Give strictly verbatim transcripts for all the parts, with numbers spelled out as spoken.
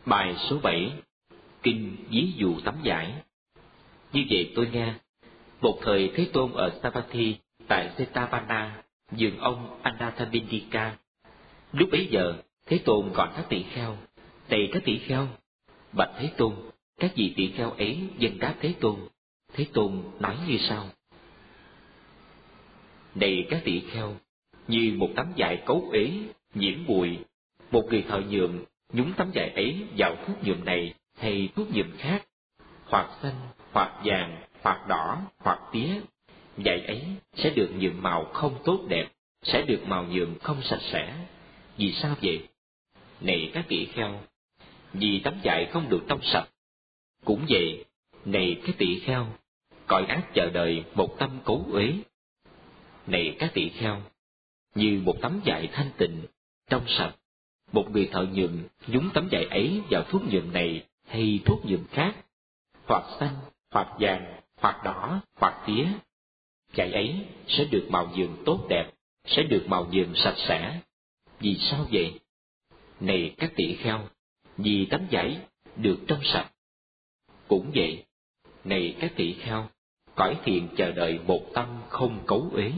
Bài số bảy. Kinh ví dụ tắm giải. Như vậy tôi nghe, một thời Thế Tôn ở Savatthi tại Jetavana, vườn ông Anathapindika. Lúc bấy giờ, Thế Tôn gọi các tỷ kheo: này các tỷ kheo, bạch Thế Tôn. Các vị tỷ kheo ấy dâng đáp Thế Tôn. Thế Tôn nói như sau: này các tỷ kheo, như một tấm vải cấu uế nhiễm bụi, một người thợ nhuộm nhúng tấm vải ấy vào thuốc nhuộm này hay thuốc nhuộm khác, hoặc xanh, hoặc vàng, hoặc đỏ, hoặc tía, vải ấy sẽ được nhuộm màu không tốt đẹp, sẽ được màu nhuộm không sạch sẽ. Vì sao vậy? Này các tỷ kheo, vì tấm vải không được trong sạch. Cũng vậy, này các tỷ kheo, cõi ác chờ đợi một tâm cấu uế. Này các tỷ kheo, như một tấm vải thanh tịnh, trong sạch, một người thợ nhuộm nhúng tấm vải ấy vào thuốc nhuộm này hay thuốc nhuộm khác, hoặc xanh, hoặc vàng, hoặc đỏ, hoặc tía, vải ấy sẽ được màu nhuộm tốt đẹp, sẽ được màu nhuộm sạch sẽ. Vì sao vậy? Này các tỷ kheo, vì tấm vải được trong sạch. Cũng vậy, này các tỷ kheo, cõi thiện chờ đợi một tâm không cấu uế.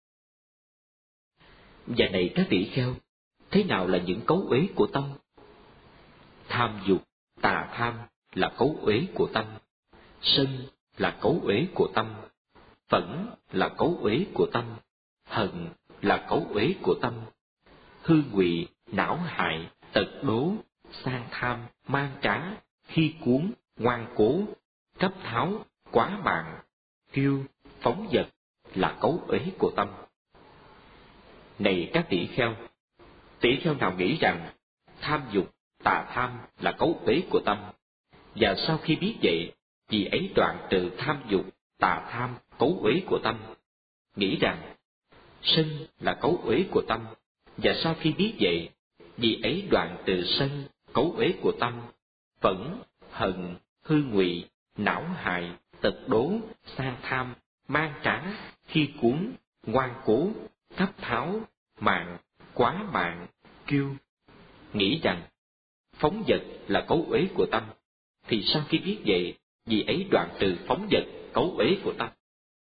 Và này các tỷ kheo, thế nào là những cấu uế của tâm? Tham dục, tà tham là cấu uế của tâm, sân là cấu uế của tâm, phẫn là cấu uế của tâm, hận là cấu uế của tâm, hư ngụy, não hại, tật đố, sang tham, man trá, khi cuốn, ngoan cố, cấp tháo, quá mạng, kiêu, phóng dật là cấu uế của tâm. Này các tỷ kheo, tỷ kheo nào nghĩ rằng tham dục, tà tham là cấu uế của tâm, và sau khi biết vậy, vì ấy đoạn trừ tham dục, tà tham, cấu uế của tâm, nghĩ rằng sân là cấu uế của tâm, và sau khi biết vậy, vì ấy đoạn trừ sân, cấu uế của tâm, phẫn, hận, hư ngụy, não hại, tật đố, sang tham, man trá, khi cuốn, ngoan cố, cấp tháo, mạng, quá mạng, kiêu, nghĩ rằng phóng dật là cấu uế của tâm, thì sau khi biết vậy, vì ấy đoạn trừ phóng dật, cấu uế của tâm.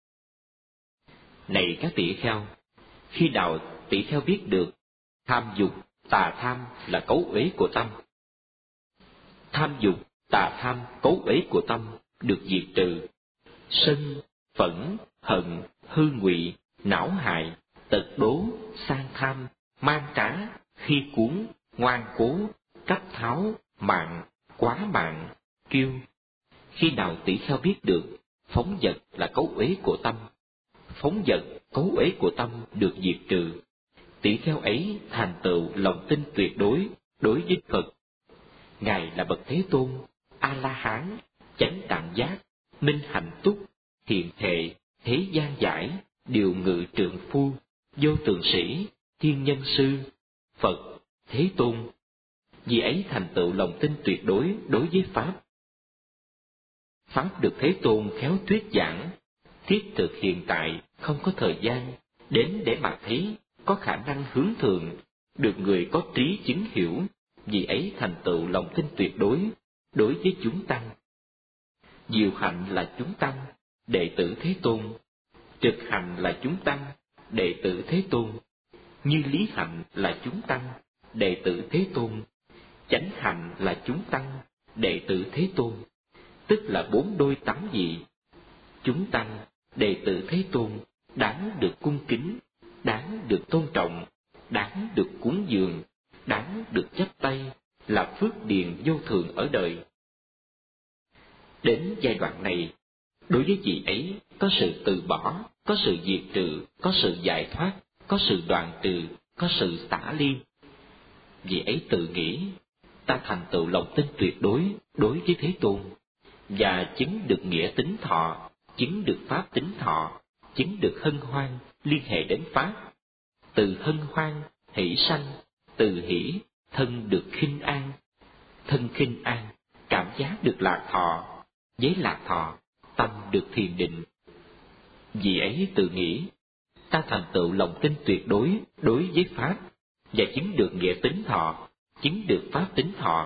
Này các tỷ kheo, khi nào tỷ kheo biết được tham dục, tà tham là cấu uế của tâm? Tham dục, tà tham, cấu uế của tâm được diệt trừ, sân, phẫn, hận, hư ngụy, não hại, tật đố, sang tham, man trá, khi cuốn, ngoan cố, cấp tháo, mạng, quá mạng, kiêu. Khi nào tỷ kheo biết được phóng dật là cấu uế của tâm, phóng dật, cấu uế của tâm được diệt trừ, tỷ kheo ấy thành tựu lòng tin tuyệt đối đối với Phật. Ngài là bậc Thế Tôn, A La Hán, chánh đẳng giác, minh hạnh túc, thiện thệ, thế gian giải, điều ngự trượng phu, vô tượng sĩ, thiên nhân sư, Phật, Thế Tôn. Vì ấy thành tựu lòng tin tuyệt đối đối với Pháp. Pháp được Thế Tôn khéo thuyết giảng, thiết thực hiện tại, không có thời gian, đến để mà thấy, có khả năng hướng thượng, được người có trí chứng hiểu, vì ấy thành tựu lòng tin tuyệt đối đối với chúng tăng. Diệu hạnh là chúng tăng, đệ tử Thế Tôn, trực hành là chúng tăng, đệ tử Thế Tôn, như lý hạnh là chúng tăng, đệ tử Thế Tôn, chánh hạnh là chúng tăng, đệ tử Thế Tôn, tức là bốn đôi tám vị. Chúng tăng, đệ tử Thế Tôn đáng được cung kính, đáng được tôn trọng, đáng được cúng dường, đáng được chắp tay, là phước điền vô thường ở đời. Đến giai đoạn này, đối với vị ấy có sự từ bỏ, có sự diệt trừ, có sự giải thoát, có sự đoạn trừ, có sự xả ly. Vị ấy tự nghĩ, ta thành tựu lòng tin tuyệt đối đối với Thế Tôn, và chứng được nghĩa tính thọ, chứng được pháp tính thọ, chứng được hân hoan liên hệ đến Pháp. Từ hân hoan, hỷ sanh, từ hỷ, thân được khinh an, thân khinh an, cảm giác được lạc thọ, với lạc thọ, tâm được thiền định. Vì ấy tự nghĩ, ta thành tựu lòng tin tuyệt đối đối với Pháp, và chứng được nghĩa tính thọ, chứng được pháp tính thọ,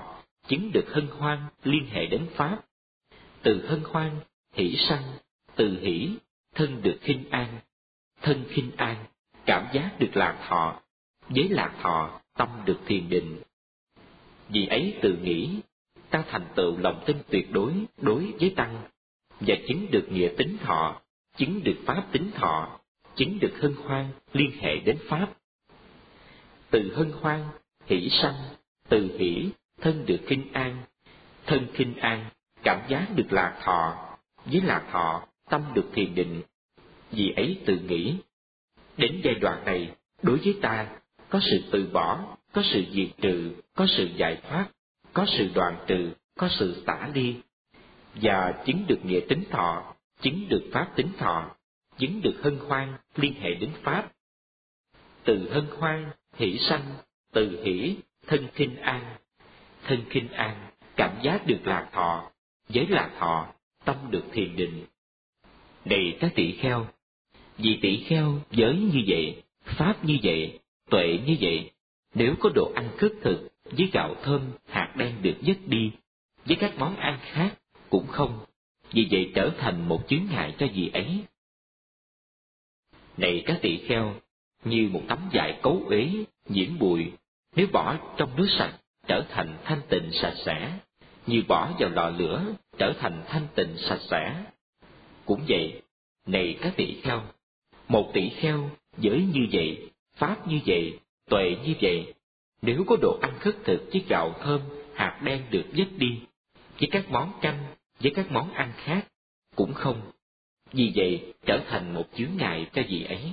chứng được hân hoan liên hệ đến Pháp. Từ hân hoan, hỷ sanh, từ hỷ, thân được khinh an. Thân khinh an, cảm giác được lạc thọ. Với lạc thọ, tâm được thiền định. Vì ấy tự nghĩ, ta thành tựu lòng tin tuyệt đối đối với Tăng, và chứng được nghĩa tính thọ, chứng được pháp tính thọ, chứng được hân hoan liên hệ đến Pháp. Từ hân hoan, hỷ sanh, từ hỷ, thân được khinh an. Thân khinh an, cảm giác được lạc thọ. Với lạc thọ, tâm được thiền định. Vì ấy tự nghĩ, đến giai đoạn này, đối với ta, có sự từ bỏ, có sự diệt trừ, có sự giải thoát, có sự đoạn trừ, có sự xả ly, và chứng được nghĩa tính thọ, chứng được pháp tính thọ, chứng được hân hoan liên hệ đến Pháp. Từ hân hoan, hỷ sanh, từ hỷ, thân khinh an. Thân khinh an, cảm giác được lạc thọ, với lạc thọ, tâm được thiền định. Này các tỷ kheo, vì tỷ kheo giới như vậy, pháp như vậy, tuệ như vậy, nếu có đồ ăn khất thực với gạo thơm, hạt đen được dứt đi, với các món ăn khác cũng không, vì vậy trở thành một chướng ngại cho vị ấy. Này các tỷ kheo, như một tấm vải cấu uế, nhiễm bụi, nếu bỏ trong nước sạch, trở thành thanh tịnh sạch sẽ, như bỏ vào lò lửa, trở thành thanh tịnh sạch sẽ. Cũng vậy, này các tỷ kheo, một tỷ kheo, giới như vậy, pháp như vậy, tuệ như vậy, nếu có đồ ăn khất thực với gạo thơm, hạt đen được dứt đi, với các món canh, với các món ăn khác, cũng không, vì vậy trở thành một chướng ngại cho vị ấy.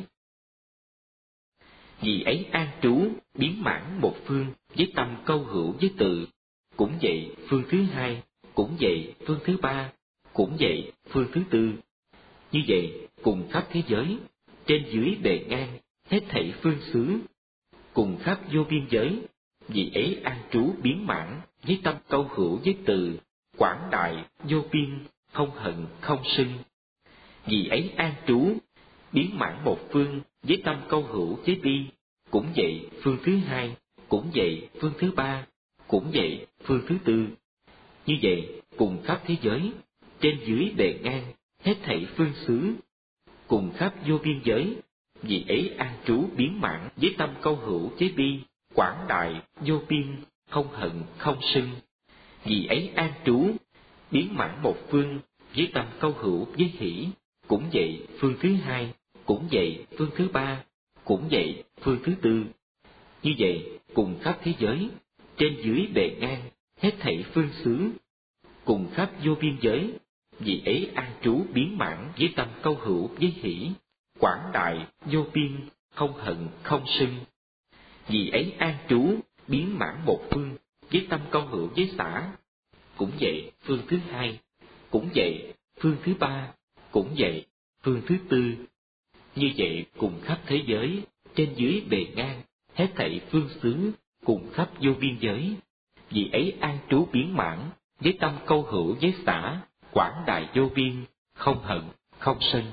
Vì ấy an trú, biến mãn một phương, với tâm câu hữu với từ, cũng vậy phương thứ hai, cũng vậy phương thứ ba, cũng vậy phương thứ tư. Như vậy, cùng khắp thế giới, trên dưới bề ngang, hết thảy phương xứ, cùng khắp vô biên giới, vì ấy an trú biến mãn, với tâm câu hữu với từ, quảng đại, vô biên, không hận, không sân. Vì ấy an trú, biến mãn một phương, với tâm câu hữu với bi, cũng vậy phương thứ hai, cũng vậy phương thứ ba, cũng vậy phương thứ tư. Như vậy, cùng khắp thế giới, trên dưới bề ngang, hết thảy phương xứ, cùng khắp vô biên giới, vì ấy an trú biến mãn với tâm câu hữu với bi, quảng đại, vô biên, không hận, không sân. Vì ấy an trú, biến mãn một phương, với tâm câu hữu với hỷ, cũng vậy phương thứ hai, cũng vậy phương thứ ba, cũng vậy phương thứ tư. Như vậy, cùng khắp thế giới, trên dưới bề ngang, hết thảy phương xứ, cùng khắp vô biên giới, vì ấy an trú biến mãn với tâm câu hữu với hỷ, quảng đại, vô biên, không hận, không sân. Vì ấy an trú biến mãn một phương, với tâm câu hữu với xả, cũng vậy phương thứ hai, cũng vậy phương thứ ba, cũng vậy phương thứ tư. Như vậy cùng khắp thế giới, trên dưới bề ngang, hết thảy phương xứ, cùng khắp vô biên giới, vì ấy an trú biến mãn với tâm câu hữu với xả, quảng đại vô biên, không hận, không sân.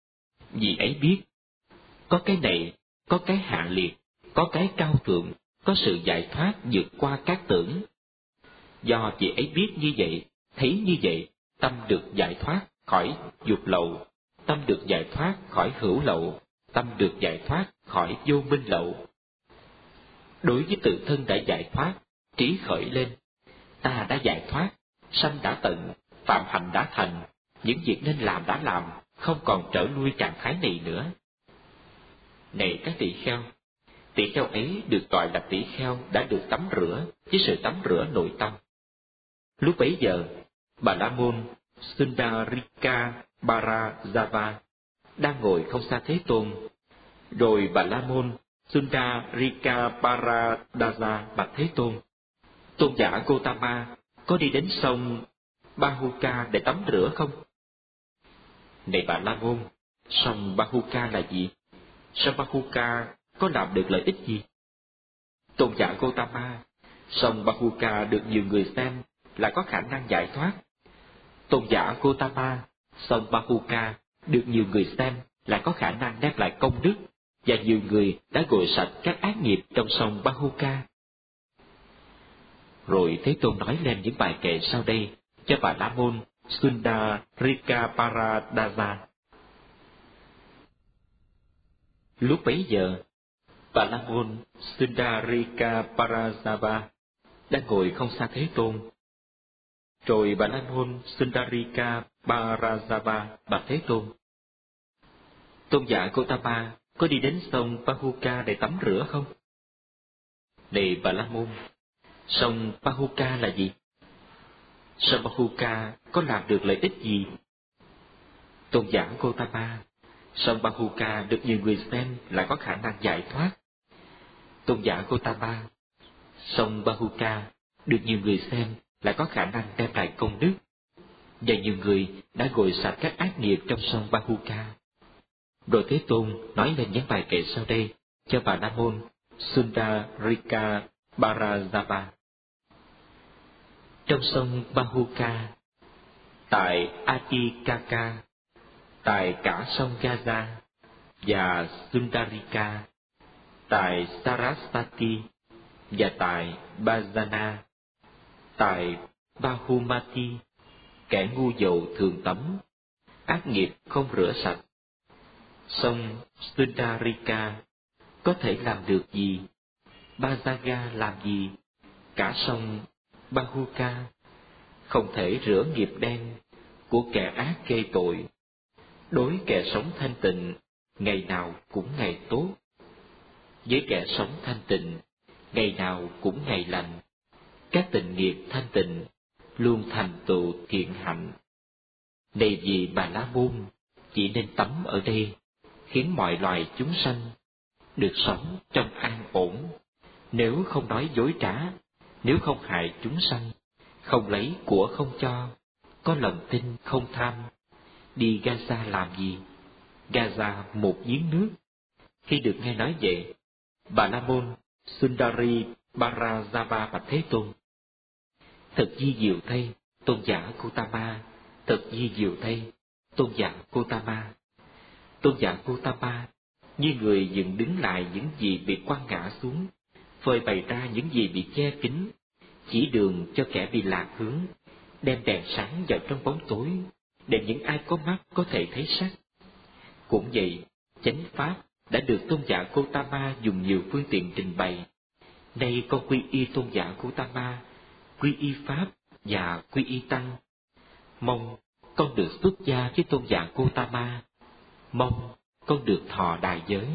Vì ấy biết, có cái này, có cái hạ liệt, có cái cao thượng, có sự giải thoát vượt qua các tưởng. Do vì ấy biết như vậy, thấy như vậy, tâm được giải thoát khỏi dục lậu, tâm được giải thoát khỏi hữu lậu, tâm được giải thoát khỏi vô minh lậu. Đối với tự thân đã giải thoát, trí khởi lên, ta đã giải thoát, sanh đã tận, phạm hạnh đã thành, những việc nên làm đã làm, không còn trở lui trạng thái này nữa. Này các tỳ kheo, tỳ kheo ấy được gọi là tỳ kheo đã được tắm rửa với sự tắm rửa nội tâm. Lúc bấy giờ, Bà La Môn Sundarika Parajava đang ngồi không xa Thế Tôn. Rồi Bà La Môn Sundarika Paradaja bạch Thế Tôn: Tôn giả Gotama có đi đến sông Bahuka để tắm rửa không? Này Bà La Môn, sông Bahuka là gì? Sông Bahuka có làm được lợi ích gì? Tôn giả Gotama, sông Bahuka được nhiều người xem là có khả năng giải thoát. Tôn giả Gotama, sông Bahuka được nhiều người xem là có khả năng đem lại công đức, và nhiều người đã gội sạch các ác nghiệp trong sông Bahuka. Rồi Thế Tôn nói lên những bài kệ sau đây cho Bà La Môn Sundarikaparadaja. Lúc bấy giờ, Bà La Môn Sundarikaparadaja đang ngồi không xa Thế Tôn. Rồi Bà La Môn Sundarikaparadaja bạch Thế Tôn: Tôn giả Gotama có đi đến sông Pahuka để tắm rửa không? Này Bà La Môn, sông Pahuka là gì? Sông Pahuka có làm được lợi ích gì? Tôn giả Gotama, sông Pahuka được nhiều người xem là có khả năng giải thoát. Tôn giả Gotama, sông Pahuka được nhiều người xem là có khả năng đem lại công đức, và nhiều người đã gội sạch các ác nghiệp trong sông Pahuka. Rồi Thế Tôn nói lên những bài kệ sau đây cho Bà La Môn Sundarikaparadaja. Trong sông Pahuka, tại Atikaka, tại cả sông Gaza và Sundarika, tại Sarasvati và tại Bajana, tại Bahumati, kẻ ngu dậu thường tắm, ác nghiệp không rửa sạch. Sông Sundarika có thể làm được gì? Bajaga làm gì? Cả sông Pahuka không thể rửa nghiệp đen của kẻ ác gây tội. Đối kẻ sống thanh tịnh, ngày nào cũng ngày tốt. Với kẻ sống thanh tịnh, ngày nào cũng ngày lành. Các tình nghiệp thanh tịnh luôn thành tựu thiện hạnh. Này vì Bà La Môn chỉ nên tắm ở đây, khiến mọi loài chúng sanh được sống trong an ổn, nếu không nói dối trá, nếu không hại chúng sanh, không lấy của không cho, có lòng tin không tham. Đi Gaza làm gì? Gaza một giếng nước. Khi được nghe nói vậy, Bà La Môn Sundarikaparadaja bạch Thế Tôn: Thật di diệu thay, Tôn giả Gotama, thật di diệu thay, Tôn giả Gotama. Tôn giả Gotama như người dựng đứng lại những gì bị quăng ngã xuống, phơi bày ra những gì bị che kín, chỉ đường cho kẻ bị lạc hướng, đem đèn sáng vào trong bóng tối, để những ai có mắt có thể thấy sắc. Cũng vậy, chánh pháp đã được Tôn giả Gotama dùng nhiều phương tiện trình bày. Nay con quy y Tôn giả Gotama, quy y pháp và quy y tăng. Mong con được xuất gia với Tôn giả Gotama. Mong con được thọ đại giới.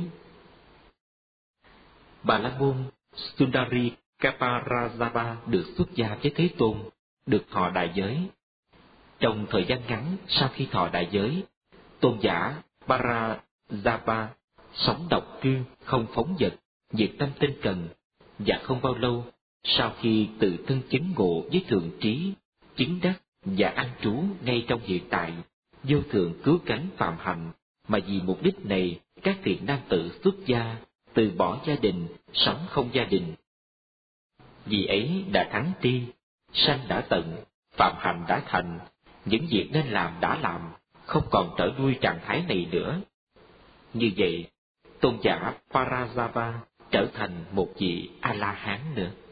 Bà La Môn Sundarikaparadaja được xuất gia với Thế Tôn, được thọ đại giới. Trong thời gian ngắn sau khi thọ đại giới, Tôn giả Parajapa sống độc cư, không phóng dật, diệt tâm tinh cần, và không bao lâu sau khi tự thân chứng ngộ với thượng trí, chứng đắc và an trú ngay trong hiện tại, vô thượng cứu cánh phạm hạnh, mà vì mục đích này các thiện nam tử xuất gia, từ bỏ gia đình, sống không gia đình. Vì ấy đã thắng tri, sanh đã tận, phạm hạnh đã thành, những việc nên làm đã làm, không còn trở lui trạng thái này nữa. Như vậy, Tôn giả Parajapa trở thành một vị A-la-hán nữa.